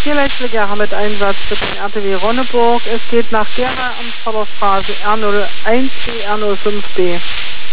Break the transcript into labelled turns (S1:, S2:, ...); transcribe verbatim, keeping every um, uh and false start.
S1: vier Letzte Gera mit Einsatz für den R T W Ronneburg. Es geht nach Gera am Vorderstraße R null eins B, R null fünf B.